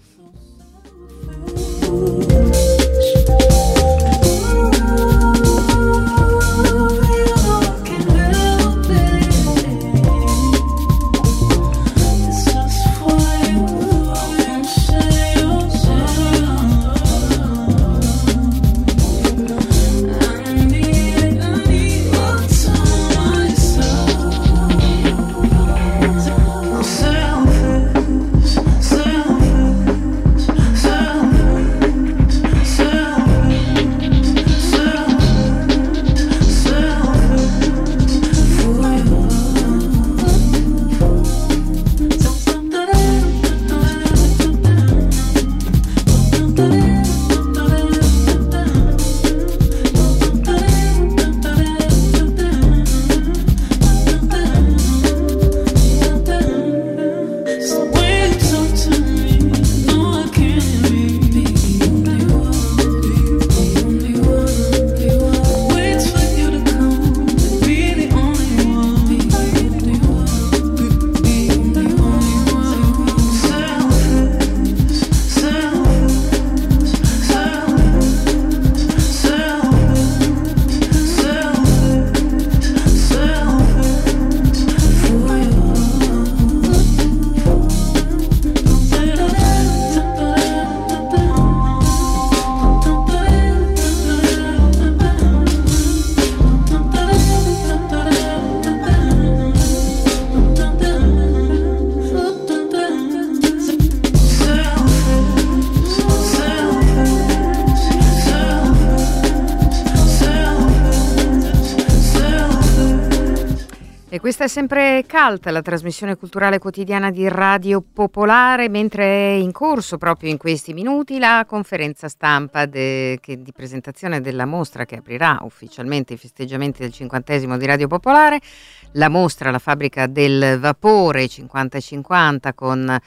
Questa è sempre CULT, la trasmissione culturale quotidiana di Radio Popolare, mentre è in corso proprio in questi minuti la conferenza stampa di presentazione della mostra che aprirà ufficialmente i festeggiamenti del 50° di Radio Popolare, la mostra La fabbrica del vapore 50-50 con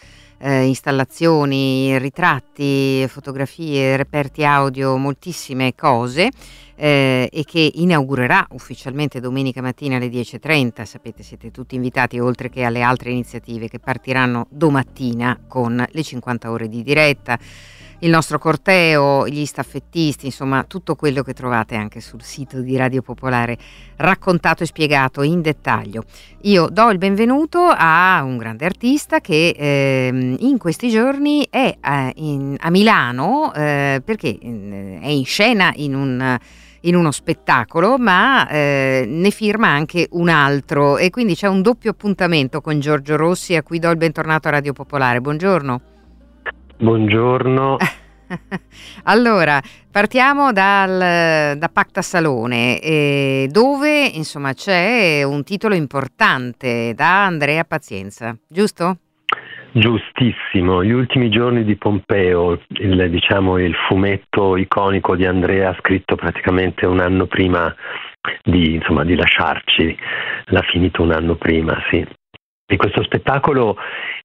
installazioni, ritratti, fotografie, reperti audio, moltissime cose, e che inaugurerà ufficialmente domenica mattina alle 10:30. Sapete, siete tutti invitati, oltre che alle altre iniziative che partiranno domattina con le 50 ore di diretta, il nostro corteo, gli staffettisti, insomma tutto quello che trovate anche sul sito di Radio Popolare, raccontato e spiegato in dettaglio. Io do il benvenuto a un grande artista che in questi giorni è a Milano, perché è in scena in uno spettacolo, ma ne firma anche un altro, e quindi c'è un doppio appuntamento con Giorgio Rossi, a cui do il bentornato a Radio Popolare. Buongiorno. Buongiorno. Allora, partiamo da Pacta Salone, dove insomma c'è un titolo importante da Andrea Pazienza, giusto? Giustissimo, Gli ultimi giorni di Pompeo, il fumetto iconico di Andrea, scritto praticamente un anno prima di lasciarci, l'ha finito un anno prima, sì. E questo spettacolo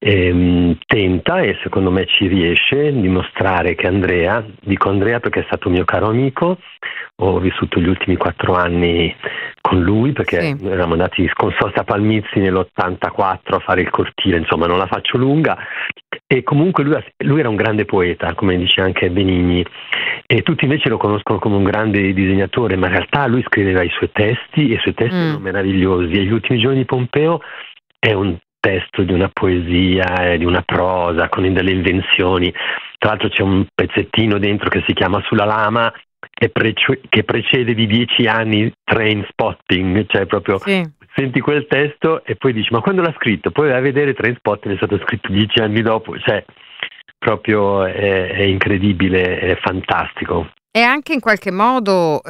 tenta, e secondo me ci riesce, di mostrare che Andrea, dico Andrea perché è stato un mio caro amico, ho vissuto gli ultimi 4 anni con lui, perché Sì. eravamo andati con Sosta Palmizzi nell'84 a fare il cortile, insomma non la faccio lunga, e comunque lui era un grande poeta, come dice anche Benigni, e tutti invece lo conoscono come un grande disegnatore, ma in realtà lui scriveva i suoi testi, e i suoi testi erano meravigliosi, e Gli ultimi giorni di Pompeo è un testo di una poesia, di una prosa, con delle invenzioni. Tra l'altro c'è un pezzettino dentro che si chiama Sulla lama, che precede di 10 anni Trainspotting, cioè proprio Sì. senti quel testo e poi dici ma quando l'ha scritto? Poi vai a vedere Trainspotting, è stato scritto 10 anni dopo, cioè proprio è incredibile, è fantastico. È anche in qualche modo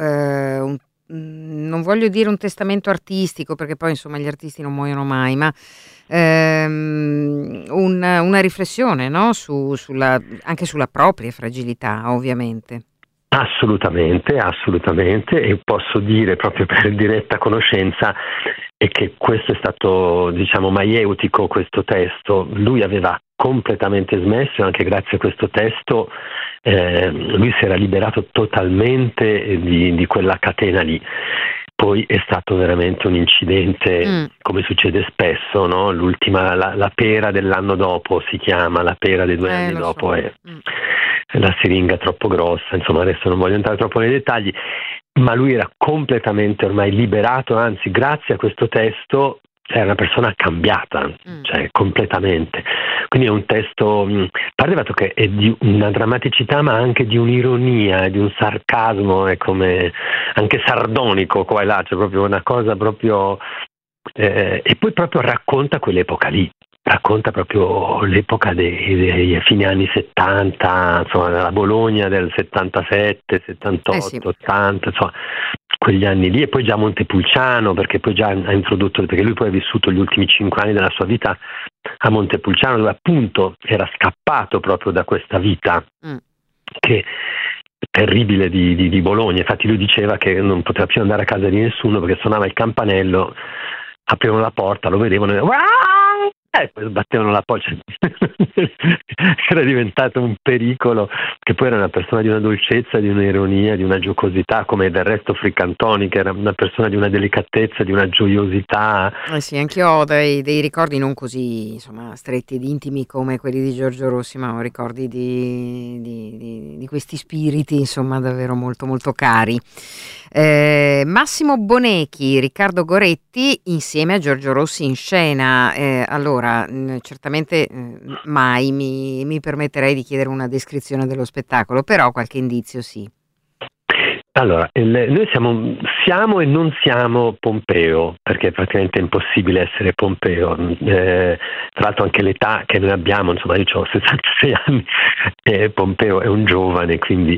non voglio dire un testamento artistico, perché poi insomma gli artisti non muoiono mai, ma una riflessione, no? Anche sulla propria fragilità, ovviamente. Assolutamente, e posso dire proprio per diretta conoscenza è che questo è stato, maieutico, questo testo. Lui aveva completamente smesso, e anche grazie a questo testo lui si era liberato totalmente di quella catena lì. Poi è stato veramente un incidente, come succede spesso, no? L'ultima, la pera dell'anno dopo si chiama, la pera dei 2 anni dopo so. è la siringa troppo grossa, insomma adesso non voglio entrare troppo nei dettagli, ma lui era completamente ormai liberato, anzi grazie a questo testo era una persona cambiata, cioè completamente. Quindi è un testo, a parte il fatto che è di una drammaticità, ma anche di un'ironia, di un sarcasmo, è come anche sardonico qua e là, c'è proprio una cosa proprio, e poi proprio racconta quell'epoca lì. Racconta proprio l'epoca dei fine anni 70, insomma, della Bologna del 77, 78, Sì. 80, insomma, quegli anni lì, e poi già Montepulciano, perché poi già ha introdotto, perché lui poi ha vissuto gli ultimi 5 anni della sua vita a Montepulciano, dove appunto era scappato proprio da questa vita che terribile di Bologna. Infatti lui diceva che non poteva più andare a casa di nessuno perché suonava il campanello, aprivano la porta, lo vedevano e poi sbattevano la porta. Era diventato un pericolo, che poi era una persona di una dolcezza, di un'ironia, di una giocosità, come del resto Fricantoni, che era una persona di una delicatezza, di una gioiosità. Sì, anch'io ho dei ricordi non così insomma stretti ed intimi come quelli di Giorgio Rossi, ma ho ricordi di questi spiriti insomma davvero molto molto cari. Massimo Bonechi, Riccardo Goretti insieme a Giorgio Rossi in scena. Allora, certamente mai mi permetterei di chiedere una descrizione dello spettacolo, però qualche indizio sì. Allora, noi siamo e non siamo Pompeo, perché è praticamente impossibile essere Pompeo. Tra l'altro anche l'età che noi abbiamo, insomma io ho 66 anni, Pompeo è un giovane, quindi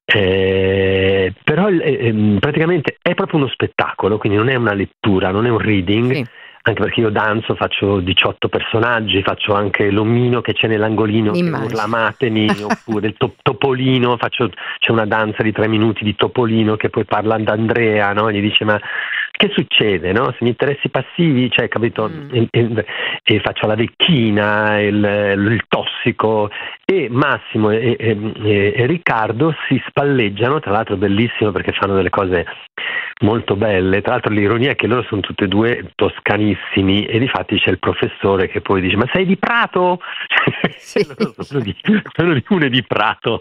però praticamente è proprio uno spettacolo, quindi non è una lettura, non è un reading. Sì. Anche perché io danzo, faccio 18 personaggi, faccio anche l'omino che c'è nell'angolino, che urla amatemi, oppure il Topolino, c'è una danza di 3 minuti di Topolino che poi parla ad Andrea, no? Gli dice ma che succede, no? Se gli interessi passivi, cioè, capito, e faccio la vecchina, il tossico, e Massimo e Riccardo si spalleggiano, tra l'altro bellissimo perché fanno delle cose molto belle. Tra l'altro l'ironia è che loro sono tutti e due toscanissimi e difatti c'è il professore che poi dice: ma sei di Prato? Sì. sono di Une di Prato.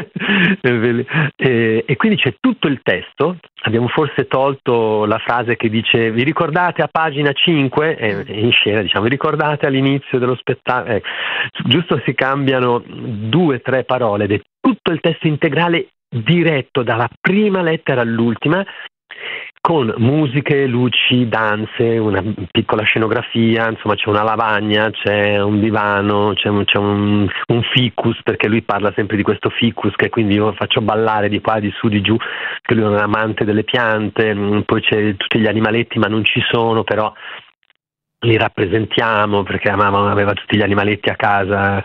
E quindi c'è tutto il testo. Abbiamo forse tolto la frase che dice: vi ricordate a pagina 5? In scena diciamo: vi ricordate all'inizio dello spettacolo? Giusto, si cambiano 2 o 3 parole ed è tutto il testo integrale diretto dalla prima lettera all'ultima, con musiche, luci, danze, una piccola scenografia, insomma c'è una lavagna, c'è un divano, c'è un ficus, perché lui parla sempre di questo ficus che quindi io faccio ballare di qua, di su, di giù, perché lui è un amante delle piante. Poi c'è tutti gli animaletti, ma non ci sono, però li rappresentiamo perché aveva tutti gli animaletti a casa,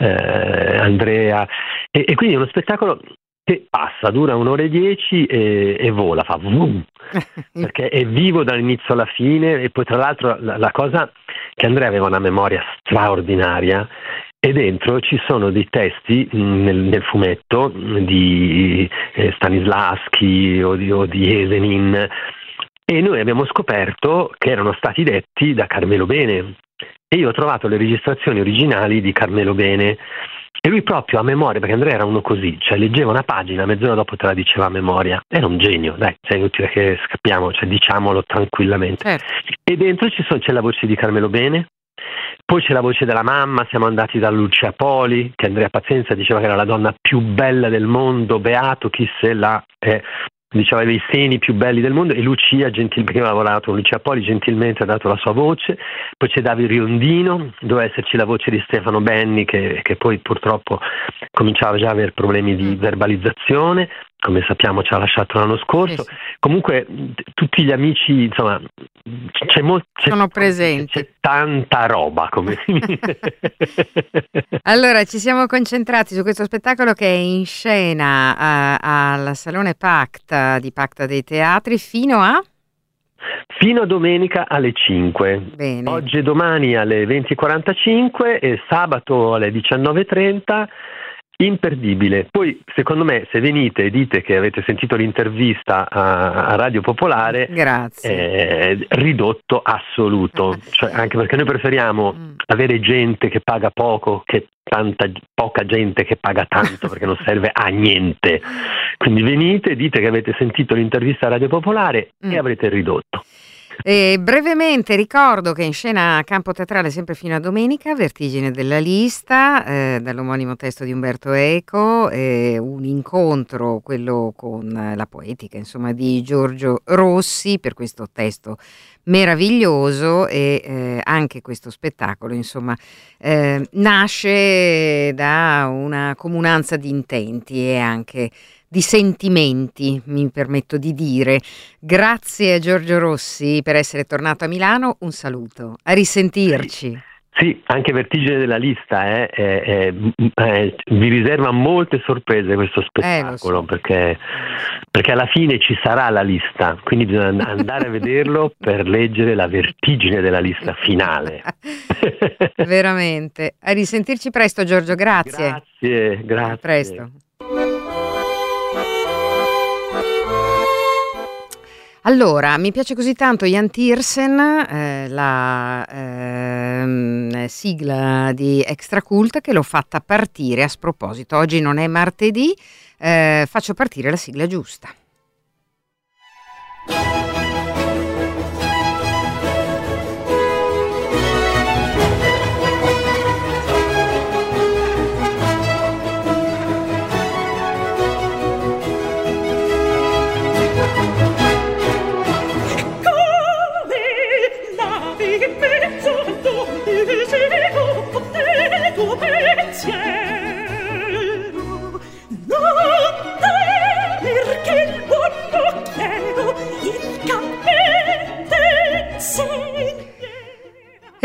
Andrea, e quindi è uno spettacolo che passa, dura 1 ora e 10 e vola, fa vum, perché è vivo dall'inizio alla fine. E poi tra l'altro la cosa che Andrea aveva una memoria straordinaria, e dentro ci sono dei testi nel fumetto di Stanislavski o di Esenin, e noi abbiamo scoperto che erano stati detti da Carmelo Bene, e io ho trovato le registrazioni originali di Carmelo Bene. E lui proprio a memoria, perché Andrea era uno così, cioè leggeva una pagina, mezz'ora dopo te la diceva a memoria. Era un genio, dai, è inutile che scappiamo, cioè diciamolo tranquillamente. E dentro c'è la voce di Carmelo Bene, poi c'è la voce della mamma, siamo andati da Lucia Poli, che Andrea Pazienza diceva che era la donna più bella del mondo, beato chi se la è. Diceva aveva i seni più belli del mondo, e Lucia, perché aveva lavorato con Lucia Poli, gentilmente ha dato la sua voce. Poi c'è Davide Riondino, doveva esserci la voce di Stefano Benni, che poi purtroppo cominciava già a avere problemi di verbalizzazione, come sappiamo ci ha lasciato l'anno scorso. Sì. Comunque tutti gli amici, insomma, sono presenti. C'è tanta roba, come si dice. Allora, ci siamo concentrati su questo spettacolo che è in scena al Salone Pacta di Pacta dei Teatri fino a domenica alle 5. Bene. Oggi e domani alle 20:45 e sabato alle 19:30. Imperdibile. Poi secondo me se venite e dite che avete sentito l'intervista a Radio Popolare, grazie, ridotto assoluto, cioè, anche perché noi preferiamo avere gente che paga poco che poca gente che paga tanto, perché non serve a niente. Quindi venite, dite che avete sentito l'intervista a Radio Popolare e avrete ridotto. Brevemente ricordo che in scena a Campo Teatrale sempre fino a domenica Vertigine della Lista, dall'omonimo testo di Umberto Eco, un incontro, quello con la poetica insomma di Giorgio Rossi, per questo testo meraviglioso, e anche questo spettacolo insomma nasce da una comunanza di intenti e anche di sentimenti, mi permetto di dire. Grazie a Giorgio Rossi per essere tornato a Milano, un saluto, a risentirci. Sì, anche Vertigine della Lista vi riserva molte sorprese questo spettacolo, perché alla fine ci sarà la lista, quindi bisogna andare a vederlo per leggere la vertigine della lista finale. Veramente. A risentirci presto, Giorgio, grazie. Grazie. A presto. Allora, mi piace così tanto Jan Tiersen, la sigla di Extra Cult, che l'ho fatta partire a sproposito. Oggi non è martedì, faccio partire la sigla giusta. Perché il buon occhiero, il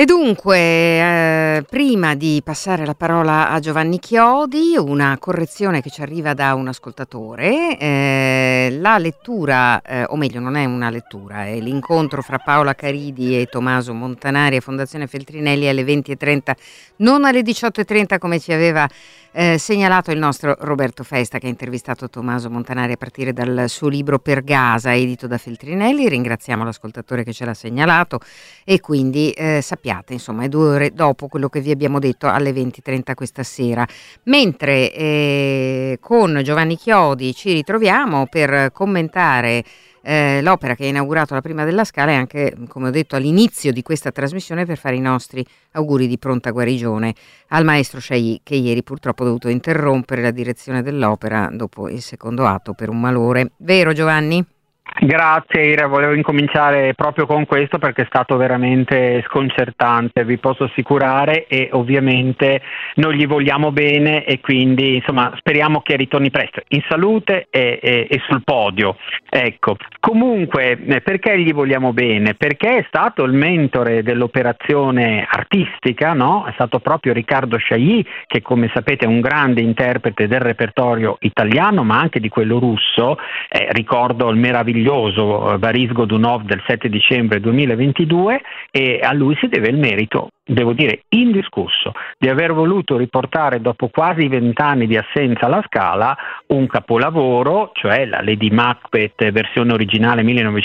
E dunque, prima di passare la parola a Giovanni Chiodi, una correzione che ci arriva da un ascoltatore. La lettura, o meglio non è una lettura, è l'incontro fra Paola Caridi e Tommaso Montanari a Fondazione Feltrinelli alle 20:30, non alle 18:30 come ci aveva segnalato il nostro Roberto Festa, che ha intervistato Tommaso Montanari a partire dal suo libro Per Gaza, edito da Feltrinelli. Ringraziamo l'ascoltatore che ce l'ha segnalato, e quindi sappiate, insomma, è 2 ore dopo quello che vi abbiamo detto, alle 20:30 questa sera. Mentre con Giovanni Chiodi ci ritroviamo per commentare l'opera che ha inaugurato la Prima della Scala, e anche, come ho detto all'inizio di questa trasmissione, per fare i nostri auguri di pronta guarigione al maestro Chailly, che ieri purtroppo ha dovuto interrompere la direzione dell'opera dopo il secondo atto per un malore. Vero, Giovanni? Grazie Ira, volevo incominciare proprio con questo perché è stato veramente sconcertante, vi posso assicurare, e ovviamente noi gli vogliamo bene e quindi insomma speriamo che ritorni presto in salute e sul podio. Ecco, comunque perché gli vogliamo bene? Perché è stato il mentore dell'operazione artistica, no? È stato proprio Riccardo Chailly, che come sapete è un grande interprete del repertorio italiano ma anche di quello russo. Ricordo il meraviglioso Boris Godunov del 7 dicembre 2022, e a lui si deve il merito, devo dire indiscusso, di aver voluto riportare dopo quasi 20 anni di assenza alla Scala un capolavoro, cioè la Lady Macbeth versione originale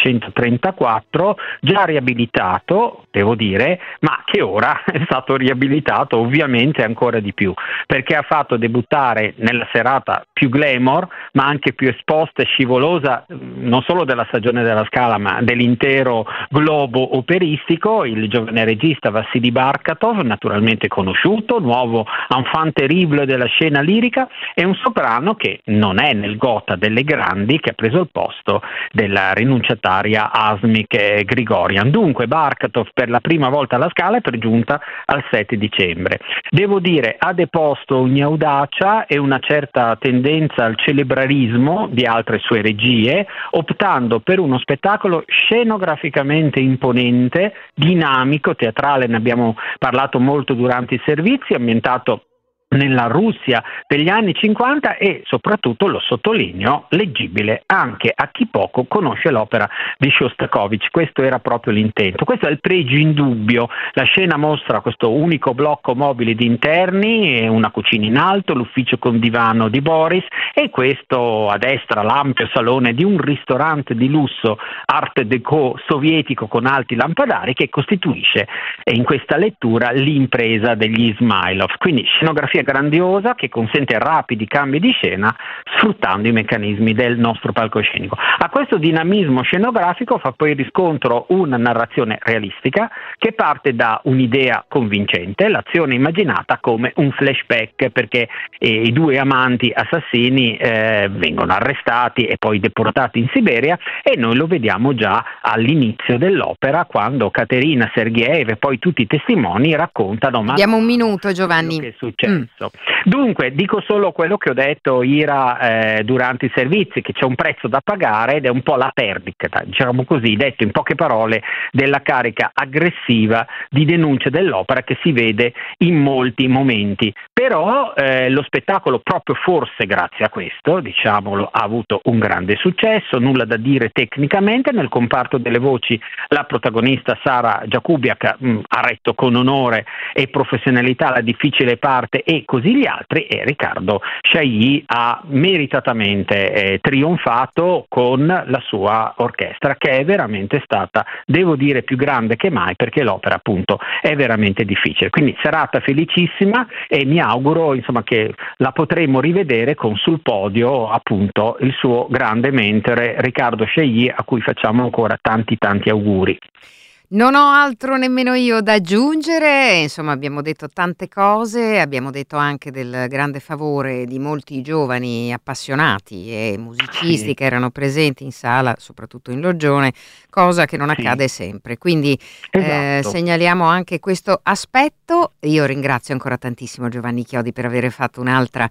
1934, già riabilitato, devo dire, ma che ora è stato riabilitato ovviamente ancora di più, perché ha fatto debuttare nella serata più glamour, ma anche più esposta e scivolosa, non solo della stagione della Scala, ma dell'intero globo operistico, il giovane regista Vassili Barkatov, naturalmente conosciuto, nuovo enfant terrible della scena lirica, e un soprano che non è nel gotha delle grandi, che ha preso il posto della rinunciataria Asmik Grigorian. Dunque Barkatov per la prima volta alla Scala e per giunta al 7 dicembre. Devo dire, ha deposto ogni audacia e una certa tendenza al celebrarismo di altre sue regie, optando per uno spettacolo scenograficamente imponente, dinamico, teatrale, ne abbiamo parlato molto durante i servizi, ambientato nella Russia degli anni 50 e soprattutto, lo sottolineo, leggibile anche a chi poco conosce l'opera di Shostakovich. Questo era proprio l'intento, questo è il pregio indubbio. La scena mostra questo unico blocco mobile di interni, una cucina in alto, l'ufficio con divano di Boris, e questo a destra l'ampio salone di un ristorante di lusso art déco sovietico con alti lampadari, che costituisce in questa lettura l'impresa degli Ismailov. Quindi scenografia grandiosa che consente rapidi cambi di scena sfruttando i meccanismi del nostro palcoscenico. A questo dinamismo scenografico fa poi riscontro una narrazione realistica che parte da un'idea convincente, l'azione immaginata come un flashback, perché i 2 amanti assassini vengono arrestati e poi deportati in Siberia, e noi lo vediamo già all'inizio dell'opera, quando Caterina Sergeev e poi tutti i testimoni raccontano. Abbiamo un minuto, Giovanni. Che è successo. Dunque dico solo quello che ho detto Ira durante i servizi, che c'è un prezzo da pagare ed è un po' la perdita, diciamo così, detto in poche parole, della carica aggressiva di denuncia dell'opera che si vede in molti momenti. Però lo spettacolo, proprio forse grazie a questo, diciamolo, ha avuto un grande successo, nulla da dire tecnicamente. Nel comparto delle voci la protagonista Sara Jakubiak ha retto con onore e professionalità la difficile parte, e così gli altri, e Riccardo Chailly ha meritatamente trionfato con la sua orchestra, che è veramente stata, devo dire, più grande che mai, perché l'opera appunto è veramente difficile. Quindi serata felicissima, e mi auguro insomma che la potremo rivedere con sul podio appunto il suo grande mentore Riccardo Chailly, a cui facciamo ancora tanti auguri. Non ho altro nemmeno io da aggiungere, insomma abbiamo detto tante cose, abbiamo detto anche del grande favore di molti giovani appassionati e musicisti che erano presenti in sala, soprattutto in Loggione, cosa che non accade sempre, quindi segnaliamo anche questo aspetto. Io ringrazio ancora tantissimo Giovanni Chiodi per aver fatto un'altra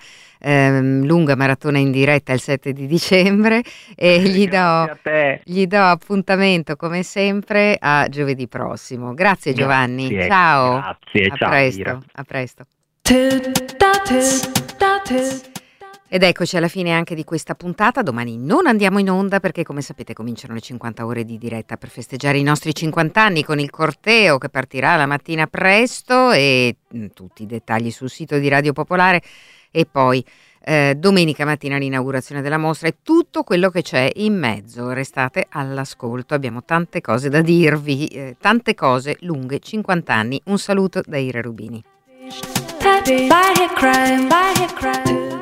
lunga maratona in diretta il 7 di dicembre, e gli do appuntamento come sempre a giovedì giovedì prossimo. Grazie Giovanni, Grazie, ciao. grazie, ciao, Presto, Ira. a presto. Ed eccoci alla fine anche di questa puntata. Domani non andiamo in onda perché, come sapete, cominciano le 50 ore di diretta per festeggiare i nostri 50 anni con il corteo che partirà la mattina presto, e tutti i dettagli sul sito di Radio Popolare, e poi domenica mattina l'inaugurazione della mostra e tutto quello che c'è in mezzo. Restate all'ascolto, abbiamo tante cose da dirvi, tante cose lunghe 50 anni. Un saluto da Ira Rubini. Bye, hit crime.